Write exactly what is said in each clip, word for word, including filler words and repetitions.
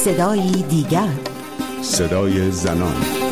صدایی دیگر، صدای زنان.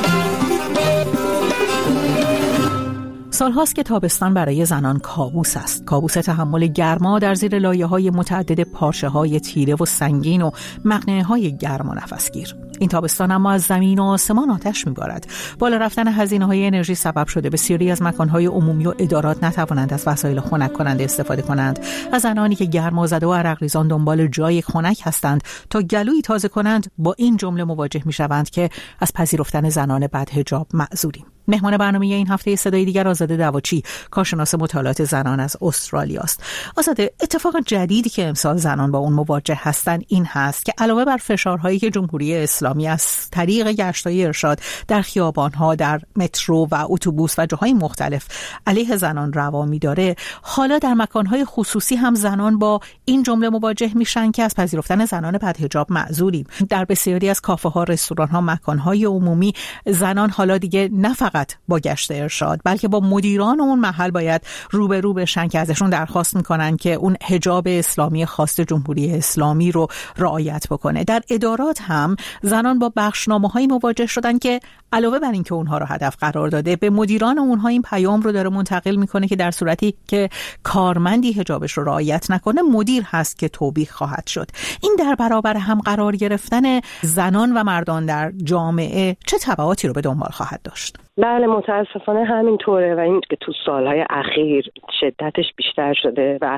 سالهاست که تابستان برای زنان کابوس است. کابوس تحمل گرما در زیر لایه‌های متعدد پارچه‌های تیره و سنگین و مقنعه‌های گرم و نفسگیر. این تابستان اما از زمین و آسمان آتش می‌بارد. بالا رفتن هزینه‌های انرژی سبب شده بسیاری از مکان‌های عمومی و ادارات نتوانند از وسایل خنک کننده استفاده کنند. از زنانی که گرمازده و عرقریزان دنبال جای خنک هستند تا گلویی تازه کنند، با این جمله مواجه می‌شوند که از پذیرفتن زنان بدحجاب معذوریم. مهمان برنامه این هفته صدای دیگر آزاده دواچی، کارشناس مطالعات زنان از استرالیا است. آزاده، اتفاق جدیدی که امسال زنان با اون مواجه هستند این هست که علاوه بر فشارهایی که جمهوری اسلامی از طریق گشت‌های ارشاد در خیابان‌ها، در مترو و اتوبوس و جاهای مختلف علیه زنان روا می‌داره، حالا در مکان‌های خصوصی هم زنان با این جمله مواجه میشن که از پذیرفتن زنان بدحجاب معذوریم. در بسیاری از کافه‌ها، رستوران‌ها، مکان‌های عمومی زنان حالا دیگه نه فقط با گشت ارشاد بلکه با مدیران اون محل باید روبرو بشن که ازشون درخواست میکنن که اون حجاب اسلامی خاص جمهوری اسلامی رو رعایت بکنه. در ادارات هم زنان با بخشنامه‌های مواجه شدن که علاوه بر این که اونها رو هدف قرار داده، به مدیران اونها این پیام رو داره منتقل میکنه که در صورتی که کارمندی حجابش رو رعایت نکنه، مدیر هست که توبیخ خواهد شد. این در برابر هم قرار گرفتن زنان و مردان در جامعه چه تبعاتی رو به دنبال خواهد داشت؟ بله، متاسفانه همینطوره و این که تو سالهای اخیر شدتش بیشتر شده و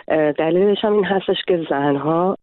دلیلش هم این هستش که زنها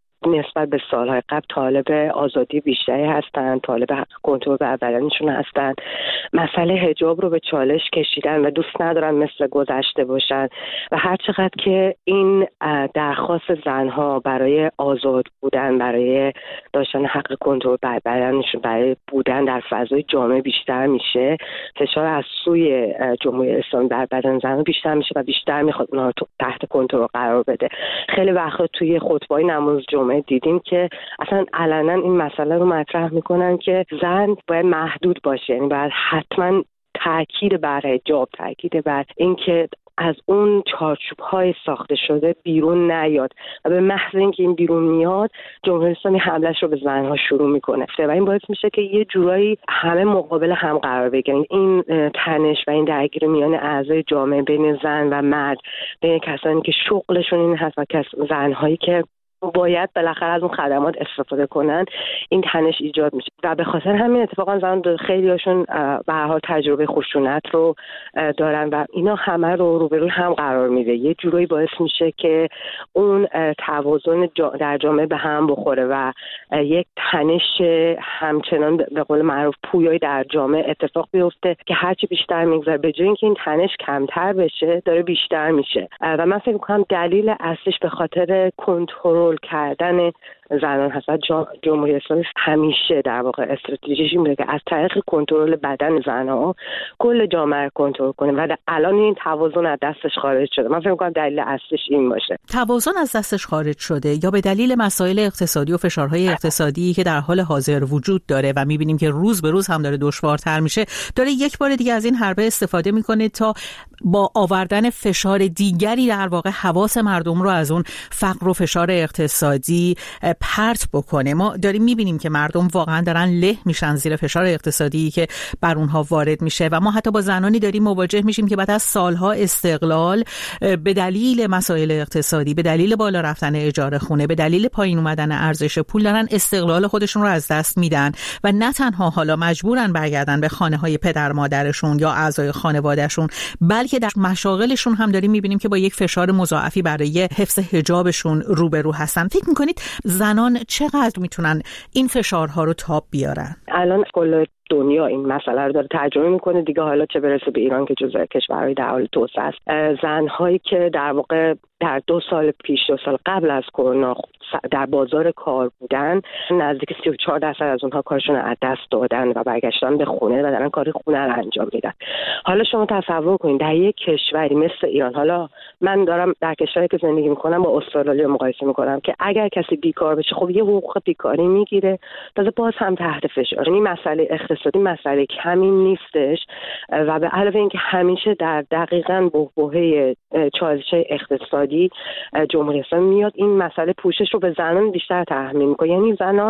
نسبت به سالهای قبل طالب آزادی بیشتری هستند، طالب حق کنترل بر بدنشون هستند، مسئله حجاب رو به چالش کشیدن و دوست ندارن مثل گذشته باشن و هر چقدر که این درخواست زنها برای آزاد بودن، برای داشتن حق کنترل بر بدنشون، برای بودن در فضای جامعه بیشتر میشه، فشار از سوی جمهوری اسلامی بر بدن زنها بیشتر میشه و بیشتر میخواد اونها رو تحت کنترل قرار بده. خیلی وقتا توی خطبه‌های نماز جمعه دیدیم که اصلا علنا این مسئله رو مطرح میکنن که زن باید محدود باشه، یعنی باید حتما تاکید بر حجاب، تاکید بر اینکه از اون چارچوب‌های ساخته شده بیرون نیاد و به محض اینکه این بیرون میاد جمهوری اسلامی حمله‌اش رو به زنها شروع میکنه و این باعث میشه که یه جورایی همه مقابل هم قرار بگیرن. این تنش و این درگیری میان اعضای جامعه بین زن و مرد، بین کسانی که شغلشون این هست و زنهایی که باید بالاخره از اون خدمات استفاده کنن، این تنش ایجاد میشه و به خاطر همین اتفاقا زن خیلی هاشون به هر حال تجربه خشونت رو دارن و اینا همه رو روبروی هم قرار میده. یه جورایی باعث میشه که اون توازن در جامعه به هم بخوره و یک تنش همچنان به قول معروف پویایی در جامعه اتفاق بیفته که هرچی بیشتر میگذره به جای اینکه این تنش کمتر بشه داره بیشتر میشه و من فکر میکنم دلیل اصلیش به خاطر کنترل کردن زنان هست. جمهوری اسلامی همیشه در واقع استراتژیش این بوده که از طریق کنترل بدن زنها کل جامعه رو کنترل کنه و الان این توازن از دستش خارج شده. من فکر می‌کنم دلیل اصلیش این باشه. توازن از دستش خارج شده یا به دلیل مسائل اقتصادی و فشارهای اقتصادی که در حال حاضر وجود داره و می‌بینیم که روز به روز هم داره دشوارتر میشه، داره یک بار دیگه از این حربه استفاده می‌کنه تا با آوردن فشار دیگری در واقع حواس مردم رو از اون فقر و فشار اقتصادی پرت بکنه. ما داریم میبینیم که مردم واقعا دارن له میشن زیر فشار اقتصادی که بر اونها وارد میشه و ما حتی با زنانی داریم مواجه میشیم که بعد از سالها استقلال به دلیل مسائل اقتصادی، به دلیل بالا رفتن اجاره خونه، به دلیل پایین اومدن ارزش پول دارن استقلال خودشون رو از دست میدن و نه تنها حالا مجبورن برگردن به خانه های پدر مادرشون یا اعضای خانوادهشون، بلکه در مشاغلشون هم داریم میبینیم که با یک فشار مضاعفی برای حفظ حجابشون روبرو هستن. فکر میکنید زنان چقدر میتونن این فشارها رو تاب بیارن؟ الان کل دنیا این مسئله رو داره ترجمه میکنه دیگه، حالا چه برسه به ایران که جزو کشورهای در حال توسعه است. زنهایی که در واقع در دو سال پیش، دو سال قبل از کرونا در بازار کار بودن، نزدیک سی و چهار درصد از اونها کارشون رو از دست دادن و برگشتن به خونه و دارن کار خونه رو انجام میدن. حالا شما تصور کنید در یک کشوری مثل ایران، حالا من دارم در کشوری که زندگی میکنم با استرالیا مقایسه میکنم که اگر کسی بیکار بشه خب یه حقوق بیکاری میگیره، تازه باز هم تحت فشار. این مسئله اقتصادی مسئله کمی نیستش و به علاوه اینکه همیشه در دقیقاً بحبوحه چالش‌های اقتصادی جمهوری اسلامی میاد این مسئله پوشش رو به زنان بیشتر تحمیل میکنه. یعنی زنان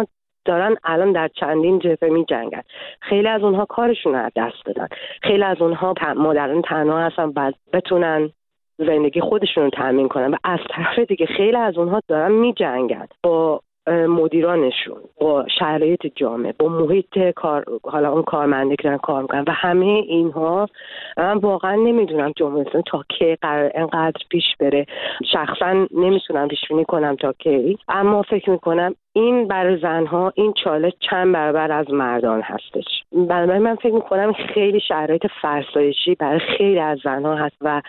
دارن الان در چندین جبهه می جنگن. خیلی از اونها کارشون رو از دست دادن، خیلی از اونها مادران تنها هستن بعد بتونن زندگی خودشون رو تامین کنن و از طرف دیگه خیلی از اونها دارن می جنگن با مدیرانشون، با شرایط جامعه، با محیط کار، حالا اون کارمنده که دارن کار میکنن و همه اینها من واقعا نمیدونم جمهوری اسلامی تا کی قرار اینقدر پیش بره. شخصا نمیتونم پیش بینی کنم تا کی، اما فکر میکنم این برای زنها این چالش چند برابر از مردان هستش. بنابراین من فکر میکنم خیلی شرایط فرسایشی برای خیلی از زنها هست و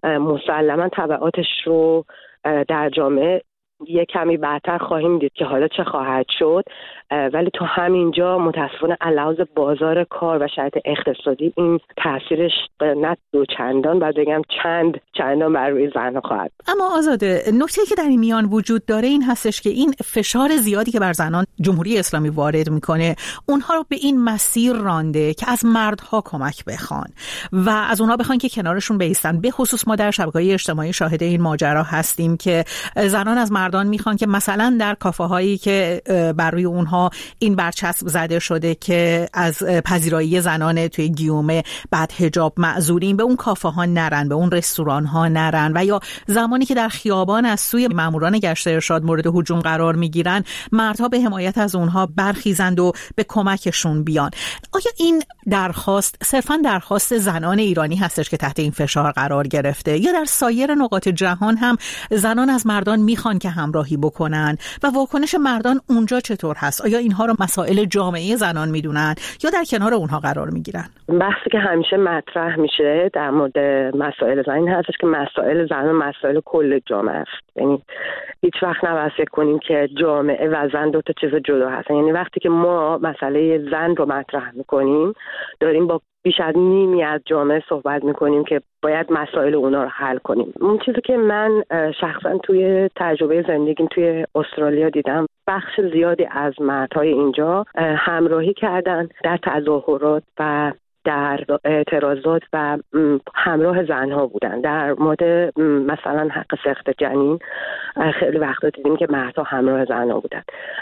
مسلما تبعاتش رو در جامعه یه کمی بعدتر خواهیم دید که حالا چه خواهد شد، ولی تا همینجا متاسفانه علاوه بازار کار و شرایط اقتصادی این تاثیرش نه دو چندان بعد بگم چند چندان بر روی زنها خواهد. اما آزاده، نکته‌ای که در این میان وجود داره این هستش که این فشار زیادی که بر زنان جمهوری اسلامی وارد میکنه اونها رو به این مسیر رانده که از مردها کمک بخوان و از اونها بخوان که کنارشون بایستن. به خصوص ما در شبکه‌های اجتماعی شاهد این ماجرا هستیم که زنان از مردان میخوان که مثلا در کافه‌هایی که بر روی اونها این برچسب زده شده که از پذیرایی زنان توی گیومه بعد حجاب معذورین، به اون کافه ها نرن، به اون رستوران ها نرن، و یا زمانی که در خیابان از سوی ماموران گشت ارشاد مورد هجوم قرار میگیرن مردها به حمایت از اونها برخیزند و به کمکشون بیان. آیا این درخواست صرفا درخواست زنان ایرانی هستش که تحت این فشار قرار گرفته یا در سایر نقاط جهان هم زنان از مردان میخوان که همراهی بکنن و واکنش مردان اونجا چطور هست؟ آیا اینها رو مسائل جامعه زنان میدونن یا در کنار اونها قرار میگیرن؟ بحثی که همیشه مطرح میشه در مورد مسائل زن این هستش که مسائل زن مسائل کل جامعه است. یعنی هیچ وقت نباید فکر کنیم که جامعه و زن دو تا چیز جدا هستن. یعنی وقتی که ما مسئله زن رو مطرح میکنیم داریم با بیش از نیمی از جامعه صحبت میکنیم که باید مسائل اونا رو حل کنیم. اون چیزی که من شخصا توی تجربه زندگیم توی استرالیا دیدم، بخش زیادی از مردهای اینجا همراهی کردن در تظاهرات و در اعتراضات و همراه زنها بودن. در مورد مثلا حق سخت جنین خیلی وقتا دیدیم که مردها همراه زنها بودن.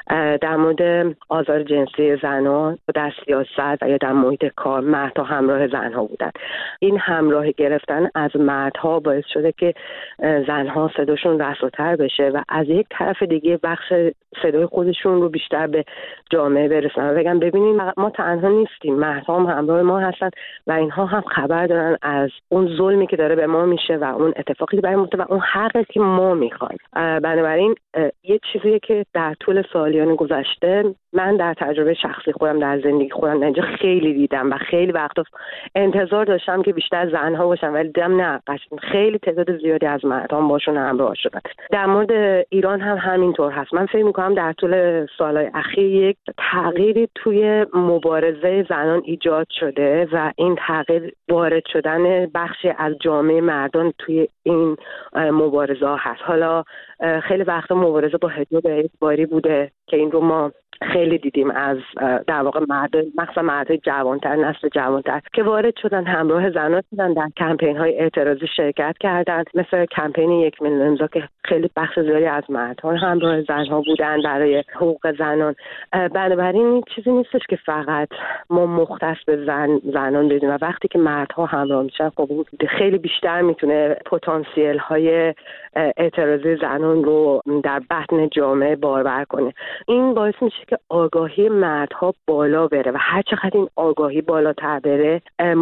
در مورد آزار جنسی زنان در سیاست و یا در محیط کار مردها همراه زنها بودن. این همراه گرفتن از مردها باعث شده که زنها صداشون رساتر بشه و از یک طرف دیگه بخش صدای خودشون رو بیشتر به جامعه برسونن و بگن ببینید ما تنها نیستیم، مردها هم همراه ما هستن و اینها هم خبر دارن از اون ظلمی که داره به ما میشه و اون اتفاقی برای ما و اون حقی که ما میخوایم. بنابراین یه چیزیه که در طول سالیان گذشته من در تجربه شخصی خودم در زندگی خودم اینجا خیلی دیدم و خیلی وقتا انتظار داشتم که بیشتر زنها باشن ولی دیدم نه، خیلی تعداد زیادی از مردها باشون همراه شدن. در مورد ایران هم همینطور هست. من فکر می‌کنم در طول سالهای اخیر یک تغییری توی مبارزه زنان ایجاد شده و این تغییر وارد شدن بخشی از جامعه مردان توی این مبارزه هست. حالا خیلی وقتا مبارزه با حجاب اجباری بوده که این رو ما خیلی دیدیم از در واقع مرد مخصوصا مردای جوانتر، نسل جوانتر که وارد شدن همراه زنان شدن، در کمپین های اعتراضی شرکت کردند، مثل کمپین یک میلیون امضا که خیلی بخش زیادی از مردها همراه زنها بودن برای حقوق زنان. بنابراین این چیزی نیستش که فقط ما مختص به زن زنان بدیم و وقتی که مردها همراه میشن خب خیلی بیشتر میتونه پتانسیل های اعتراضی زنان رو در بطن جامعه بارور کنه. این باعث میشه که آگاهی مردها بالا بره و هر چقدر این آگاهی بالاتر بره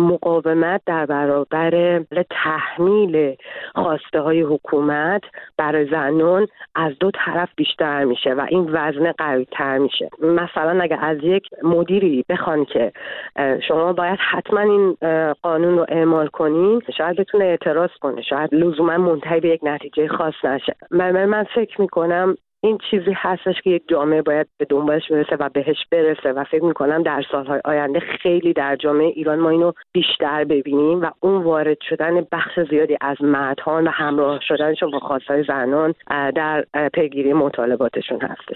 مقاومت در برابر تحمیل خواسته های حکومت برای زنان از دو طرف بیشتر میشه و این وزنه قوی‌تر میشه. مثلا اگر از یک مدیری بخوان که شما باید حتما این قانون رو اعمال کنین، شاید بتونه اعتراض کنه، شاید لزوما منتهی به یک نتیجه خاص نشه. من من فکر میکنم این چیزی هستش که یک جامعه باید به دنبالش برسه و بهش برسه و فکر میکنم در سالهای آینده خیلی در جامعه ایران ما اینو بیشتر ببینیم و اون وارد شدن بخش زیادی از مردها و همراه شدنشون با خواستهای زنان در پیگیری مطالباتشون هست.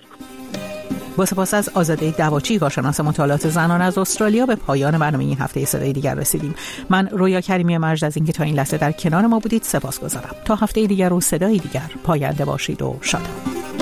با سپاس از آزاده دواچی، کارشناس مطالعات زنان از استرالیا، به پایان برنامه این هفته صدای دیگر رسیدیم. من رویا کریمی مرج از اینکه تا این لحظه در کنار ما بودید سپاسگزارم. تا هفته دیگر و صدای دیگر پاینده باشید و شاد.